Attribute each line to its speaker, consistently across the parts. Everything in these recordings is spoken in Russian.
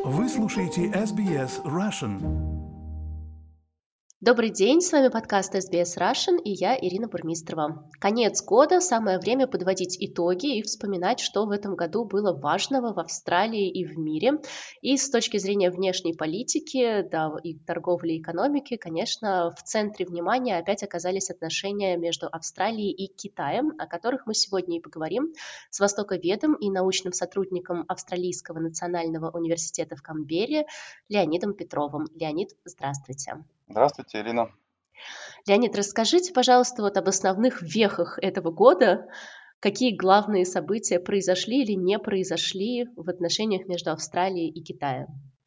Speaker 1: Вы слушаете SBS Russian.
Speaker 2: Добрый день, с вами подкаст SBS Russian и я, Ирина Бурмистрова. Конец года, самое время подводить итоги и вспоминать, что в этом году было важного в Австралии и в мире. И с точки зрения внешней политики, да, и торговли, и экономики, конечно, в центре внимания опять оказались отношения между Австралией и Китаем, о которых мы сегодня и поговорим с востоковедом и научным сотрудником Австралийского национального университета в Канберре Леонидом Петровым. Леонид, здравствуйте.
Speaker 3: Здравствуйте, Ирина.
Speaker 2: Леонид, расскажите, пожалуйста, об основных вехах этого года. Какие главные события произошли или не произошли в отношениях между Австралией и Китаем?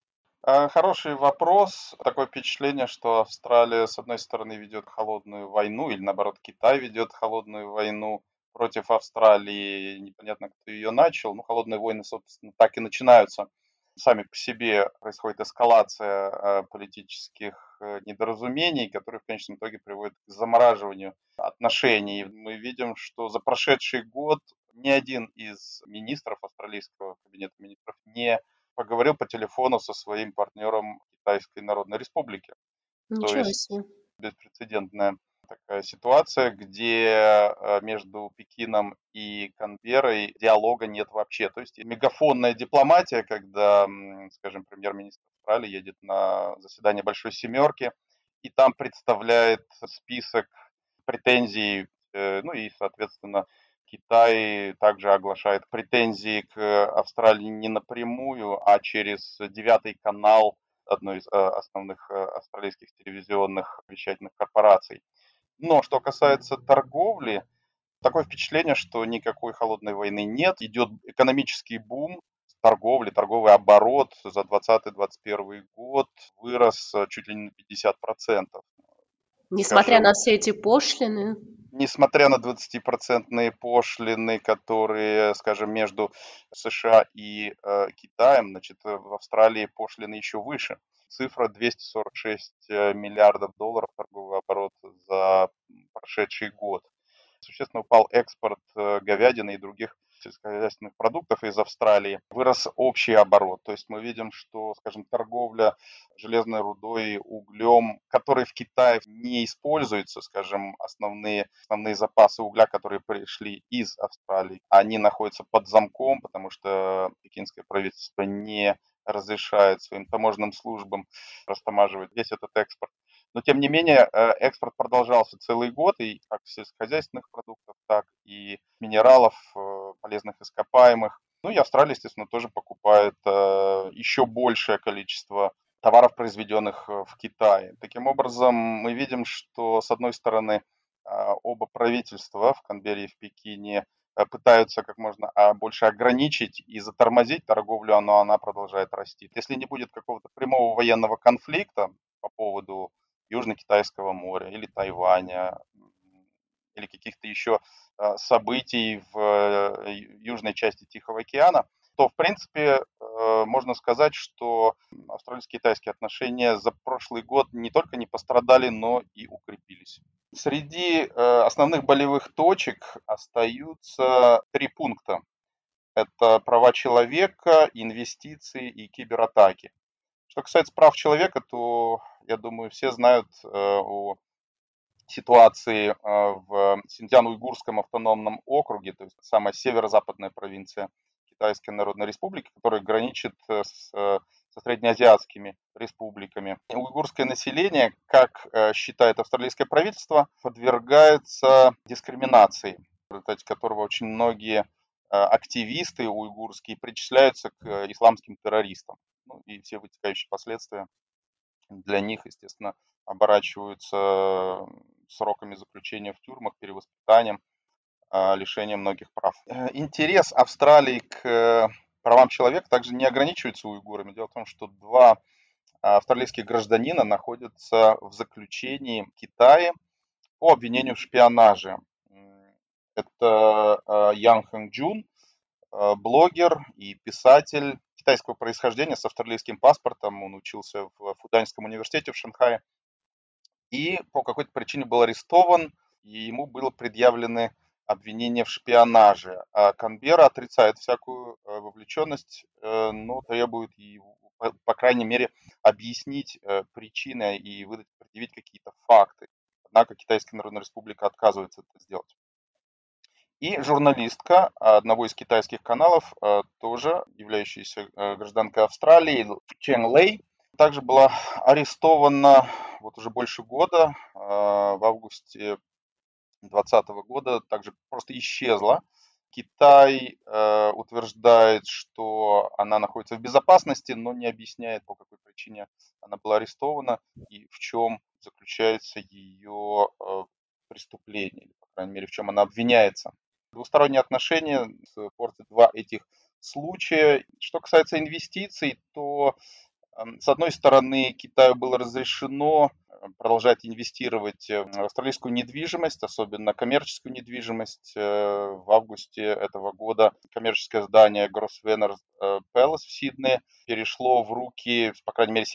Speaker 3: Хороший вопрос. Такое впечатление, что Австралия, с одной стороны, ведет холодную войну, или наоборот, Китай ведет холодную войну против Австралии. Непонятно, кто ее начал. Ну, холодные войны, собственно, так и начинаются. Сами по себе происходит эскалация политических недоразумений, которые в конечном итоге приводят к замораживанию отношений. Мы видим, что за прошедший год ни один из министров австралийского кабинета министров не поговорил по телефону со своим партнером Китайской Народной Республики. То
Speaker 2: Ничего
Speaker 3: есть
Speaker 2: себе.
Speaker 3: беспрецедентная такая ситуация, где между Пекином и Канберрой диалога нет вообще. То есть мегафонная дипломатия, когда, скажем, премьер-министр Австралии едет на заседание Большой Семерки и там представляет список претензий, ну и, соответственно, Китай также оглашает претензии к Австралии не напрямую, а через девятый канал одной из основных австралийских телевизионных вещательных корпораций. Но что касается торговли, такое впечатление, что никакой холодной войны нет. Идет экономический бум торговли, торговый оборот за 2020-2021 год вырос чуть ли не на 50%.
Speaker 2: Несмотря на
Speaker 3: Скажем,
Speaker 2: все эти пошлины,
Speaker 3: несмотря на 20% пошлины, которые, скажем, между США и Китаем, значит, в Австралии пошлины еще выше. Цифра 246 миллиардов долларов торговый оборот за прошедший год. Существенно упал экспорт говядины и других сельскохозяйственных продуктов из Австралии. Вырос общий оборот. То есть мы видим, что, скажем, торговля железной рудой, углем, который в Китае не используется, скажем, основные запасы угля, которые пришли из Австралии, они находятся под замком, потому что пекинское правительство не разрешает своим таможенным службам растамаживать весь этот экспорт. Но, тем не менее, экспорт продолжался целый год, и как сельскохозяйственных продуктов, так и минералов, полезных ископаемых. Ну и Австралия, естественно, тоже покупает еще большее количество товаров, произведенных в Китае. Таким образом, мы видим, что, с одной стороны, оба правительства в Канберре и в Пекине пытаются как можно больше ограничить и затормозить торговлю, но она продолжает расти. Если не будет какого-то прямого военного конфликта по поводу Южно-Китайского моря или Тайваня, или каких-то еще событий в южной части Тихого океана, то, в принципе, можно сказать, что австралийско-китайские отношения за прошлый год не только не пострадали, но и укрепились. Среди основных болевых точек остаются 3 пункта. Это права человека, инвестиции и кибератаки. Что касается прав человека, то, я думаю, все знают о ситуации в Синьцзян-Уйгурском автономном округе, то есть самая северо-западная провинция Китайской Народной Республики, которая граничит со среднеазиатскими республиками. Уйгурское население, как считает австралийское правительство, подвергается дискриминации, в результате которого очень многие активисты уйгурские причисляются к исламским террористам. Ну, и все вытекающие последствия для них, естественно, оборачиваются сроками заключения в тюрьмах, перевоспитанием, лишением многих прав. Интерес Австралии к правам человека также не ограничивается уйгурами. Дело в том, что 2 австралийских гражданина находятся в заключении в Китае по обвинению в шпионаже. Это Ян Хэнг-Джун, блогер и писатель китайского происхождения с австралийским паспортом. Он учился в Фуданьском университете в Шанхае и по какой-то причине был арестован, и ему было предъявлены обвинения в шпионаже. А Канберра отрицает всякую вовлеченность, но требует по крайней мере, объяснить причины и предъявить какие-то факты. Однако Китайская Народная Республика отказывается это сделать. И журналистка одного из китайских каналов, тоже являющаяся гражданкой Австралии, Чен Лэй, также была арестована вот уже больше года, в августе 2020 года, также просто исчезла. Китай утверждает, что она находится в безопасности, но не объясняет, по какой причине она была арестована и в чем заключается ее преступление, или, по крайней мере, в чем она обвиняется. Двусторонние отношения портят два этих случая. Что касается инвестиций, то с одной стороны, Китаю было разрешено продолжать инвестировать в австралийскую недвижимость, особенно коммерческую недвижимость. В августе этого года коммерческое здание Grosvenor Palace в Сиднее перешло в руки, по крайней мере,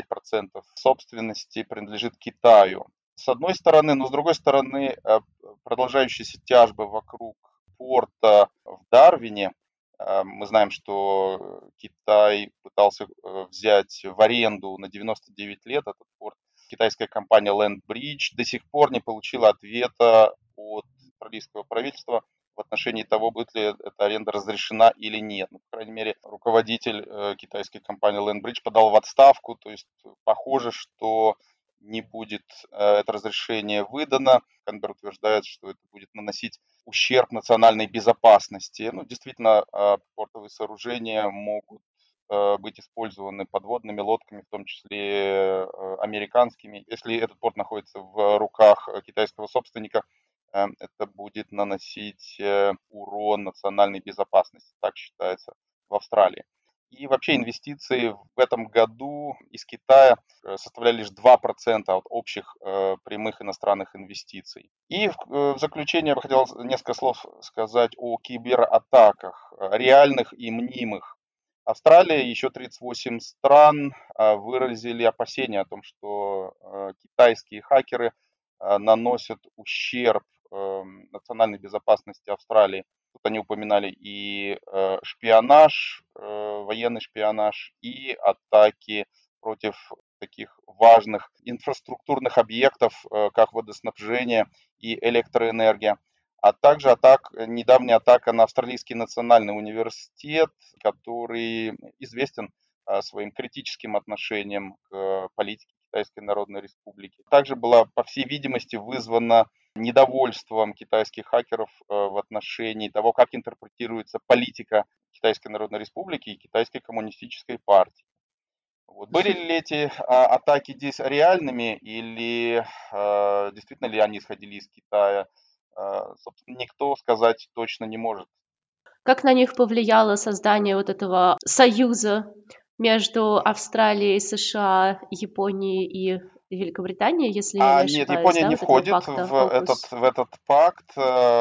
Speaker 3: 75% собственности принадлежит Китаю. С одной стороны, но с другой стороны, продолжающиеся тяжбы вокруг порта в Дарвине. Мы знаем, что Китай пытался взять в аренду на 99 лет этот порт. Китайская компания Landbridge до сих пор не получила ответа от австралийского правительства в отношении того, будет ли эта аренда разрешена или нет. Ну, по крайней мере, руководитель китайской компании Landbridge подал в отставку, то есть похоже, что не будет это разрешение выдано. Канберра утверждает, что это будет наносить ущерб национальной безопасности. Ну, действительно, портовые сооружения могут быть использованы подводными лодками, в том числе американскими. Если этот порт находится в руках китайского собственника, это будет наносить урон национальной безопасности, так считается в Австралии. И вообще инвестиции в этом году из Китая составляли лишь 2% от общих прямых иностранных инвестиций. И в заключение я бы хотел несколько слов сказать о кибератаках, реальных и мнимых. Австралия и еще 38 стран выразили опасения о том, что китайские хакеры наносят ущерб национальной безопасности Австралии. Тут они упоминали и шпионаж, военный шпионаж, и атаки против таких важных инфраструктурных объектов, как водоснабжение и электроэнергия. А также недавняя атака на Австралийский национальный университет, который известен своим критическим отношением к политике Китайской Народной Республики. Также была, по всей видимости, вызвана недовольством китайских хакеров в отношении того, как интерпретируется политика Китайской Народной Республики и Китайской коммунистической партии. Вот. Были ли эти атаки здесь реальными или действительно ли они исходили из Китая? Собственно, никто сказать точно не может.
Speaker 2: Как на них повлияло создание вот этого союза между Австралией, США, Японией и Великобританией, если я не
Speaker 3: Нет,
Speaker 2: ошибаюсь,
Speaker 3: Япония
Speaker 2: да,
Speaker 3: не
Speaker 2: вот этого
Speaker 3: входит
Speaker 2: пакта AUKUS
Speaker 3: в этот пакт.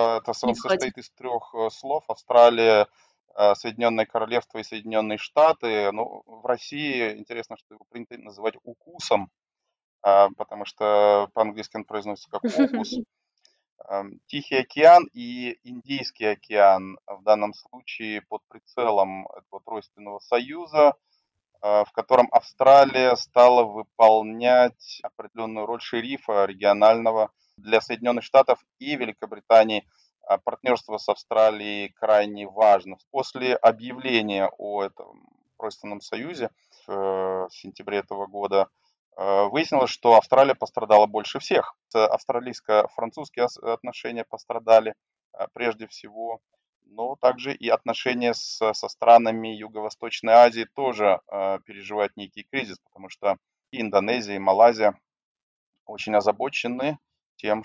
Speaker 2: не
Speaker 3: Он
Speaker 2: входит?
Speaker 3: состоит из трех слов. Австралия, Соединенное Королевство и Соединенные Штаты. Ну, в России интересно, что его принято называть укусом, потому что по-английски он произносится как окус. Тихий океан и Индийский океан в данном случае под прицелом этого тройственного союза, в котором Австралия стала выполнять определенную роль шерифа регионального для Соединенных Штатов и Великобритании. Партнерство с Австралией крайне важно. После объявления о этом тройственном союзе в сентябре этого года выяснилось, что Австралия пострадала больше всех. Австралийско-французские отношения пострадали прежде всего, но также и отношения со странами Юго-Восточной Азии тоже переживают некий кризис, потому что и Индонезия, и Малайзия очень озабочены тем,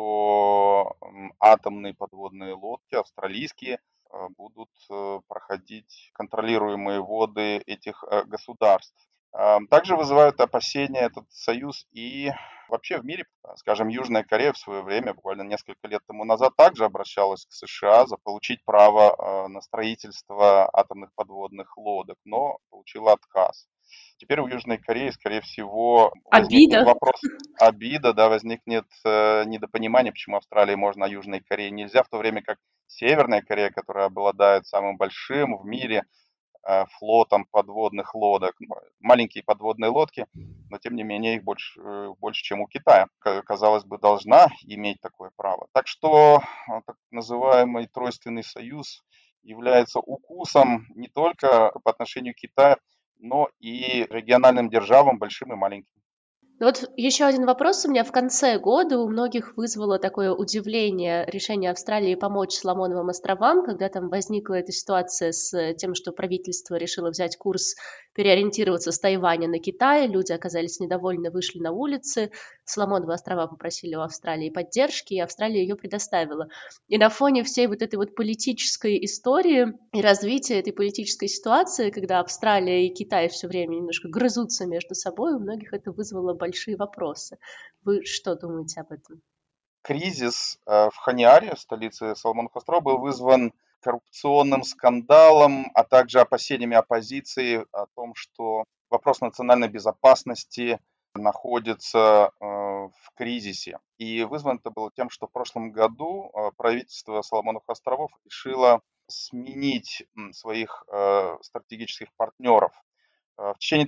Speaker 3: что атомные подводные лодки австралийские будут проходить контролируемые воды этих государств. Также вызывают опасения этот союз и вообще в мире. Скажем, Южная Корея в свое время, буквально несколько лет тому назад, также обращалась к США за получить право на строительство атомных подводных лодок, но получила отказ. Теперь у Южной Кореи, скорее всего, возникнет
Speaker 2: Обида.
Speaker 3: вопрос обида, да, возникнет недопонимание, почему Австралии можно, а Южной Корее нельзя, в то время как Северная Корея, которая обладает самым большим в мире флотом подводных лодок. Маленькие подводные лодки, но тем не менее их больше, чем у Китая. Казалось бы, должна иметь такое право. Так что так называемый Тройственный союз является укусом не только по отношению к Китаю, но и региональным державам, большим и маленьким.
Speaker 2: Ну вот еще один вопрос у меня. В конце года у многих вызвало такое удивление решение Австралии помочь Соломоновым островам, когда там возникла эта ситуация с тем, что правительство решило взять курс переориентироваться с Тайваня на Китай. Люди оказались недовольны, вышли на улицы. Соломоновы острова попросили у Австралии поддержки, и Австралия ее предоставила. И на фоне всей вот этой вот политической истории и развития этой политической ситуации, когда Австралия и Китай все время немножко грызутся между собой, у многих это вызвало большие вопросы. Вы что думаете об этом?
Speaker 3: Кризис в Ханиаре, столице Соломоновых островов, был вызван коррупционным скандалом, а также опасениями оппозиции о том, что вопрос национальной безопасности находится в кризисе. И вызвано это было тем, что в прошлом году правительство Соломоновых островов решило сменить своих стратегических партнеров. В течение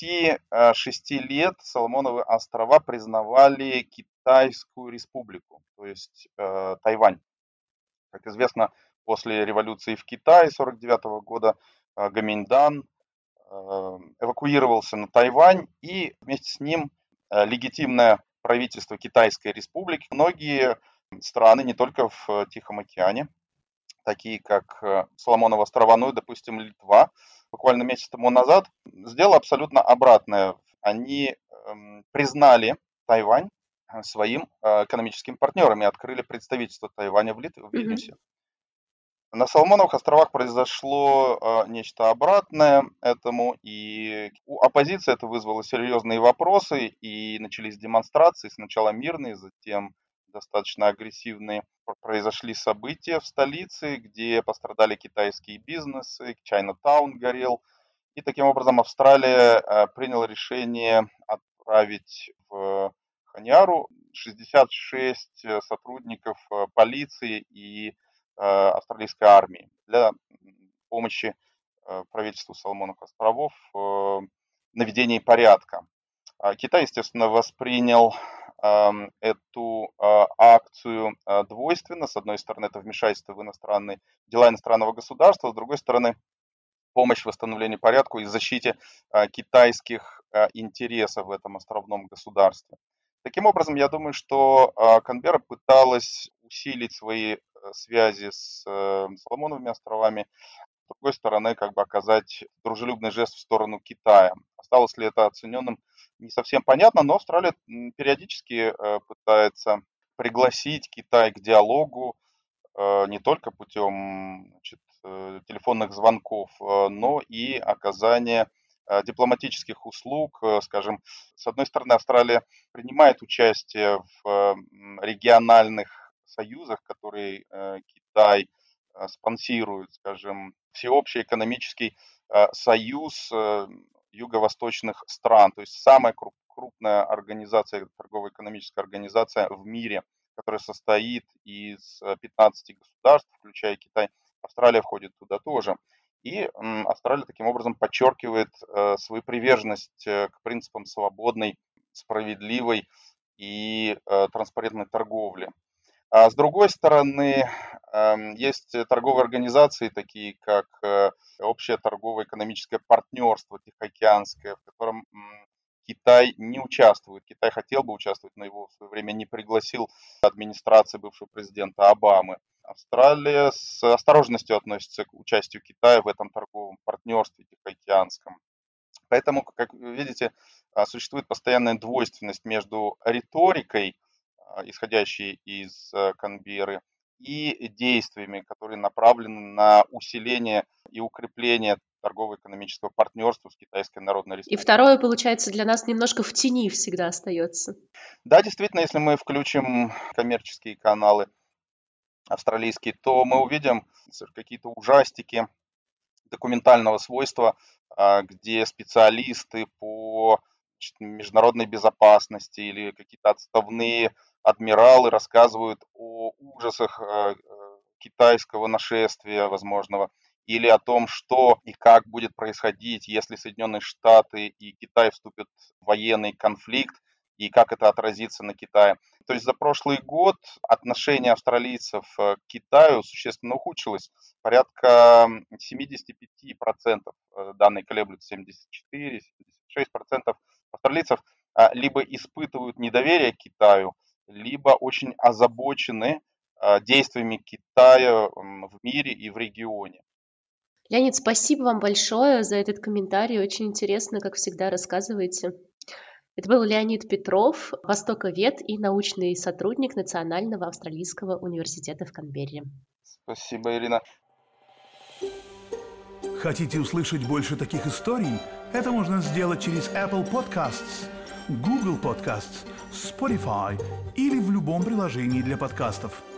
Speaker 3: 36 лет Соломоновы острова признавали Китайскую республику, то есть Тайвань. Как известно, после революции в Китае 1949 года Гоминьдан эвакуировался на Тайвань, и вместе с ним легитимное правительство Китайской республики. Многие страны, не только в Тихом океане, такие как Соломоновы острова, ну и, допустим, Литва, буквально месяц тому назад, сделала абсолютно обратное. Они признали Тайвань своим экономическим партнером и открыли представительство Тайваня в
Speaker 2: Мгм.
Speaker 3: Вильнюсе. На Соломоновых островах произошло нечто обратное этому, и у оппозиции это вызвало серьезные вопросы, и начались демонстрации, сначала мирные, затем достаточно агрессивные. Произошли события в столице, где пострадали китайские бизнесы, Чайна-таун горел, и таким образом Австралия приняла решение отправить в Ханиару 66 сотрудников полиции и австралийской армии для помощи правительству Соломоновых островов в наведении порядка. Китай, естественно, воспринял эту акцию двойственно. С одной стороны, это вмешательство в дела иностранного государства, с другой стороны, помощь в восстановлении порядка и защите китайских интересов в этом островном государстве. Таким образом, я думаю, что Канберра пыталась усилить свои связи с Соломоновыми островами, с другой стороны, как бы оказать дружелюбный жест в сторону Китая. Осталось ли это оцененным, не совсем понятно, но Австралия периодически пытается пригласить Китай к диалогу, не только путем, значит, телефонных звонков, но и оказания дипломатических услуг. Скажем, с одной стороны, Австралия принимает участие в региональных союзах, которые Китай спонсирует, скажем, всеобщий экономический союз юго-восточных стран, то есть самая крупная организация, торгово-экономическая организация в мире, которая состоит из 15 государств, включая Китай. Австралия входит туда тоже. И Австралия таким образом подчеркивает свою приверженность к принципам свободной, справедливой и транспарентной торговли. А с другой стороны, есть торговые организации, такие как Общее торгово-экономическое партнерство Тихоокеанское, в котором Китай не участвует. Китай хотел бы участвовать, но его в свое время не пригласил администрация бывшего президента Обамы. Австралия с осторожностью относится к участию Китая в этом торговом партнерстве Тихоокеанском. Поэтому, как вы видите, существует постоянная двойственность между риторикой, исходящей из Канберры, и действиями, которые направлены на усиление и укрепление торгово-экономического партнерства с Китайской Народной
Speaker 2: И
Speaker 3: Республикой.
Speaker 2: второе, получается, для нас немножко в тени всегда остается.
Speaker 3: Да, действительно, если мы включим коммерческие каналы австралийские, то мы увидим какие-то ужастики документального свойства, где специалисты по международной безопасности или какие-то отставные адмиралы рассказывают о ужасах китайского нашествия возможного или о том, что и как будет происходить, если Соединенные Штаты и Китай вступят в военный конфликт, и как это отразится на Китае. То есть за прошлый год отношение австралийцев к Китаю существенно ухудшилось. Порядка 75%, данные колеблются 74-76% австралийцев либо испытывают недоверие к Китаю, либо очень озабочены действиями Китая в мире и в регионе.
Speaker 2: Леонид, спасибо вам большое за этот комментарий. Очень интересно, как всегда, рассказываете. Это был Леонид Петров, востоковед и научный сотрудник Национального австралийского университета в Канберре.
Speaker 3: Спасибо, Ирина.
Speaker 1: Хотите услышать больше таких историй? Это можно сделать через Apple Podcasts, Google Podcasts, Spotify или в любом приложении для подкастов.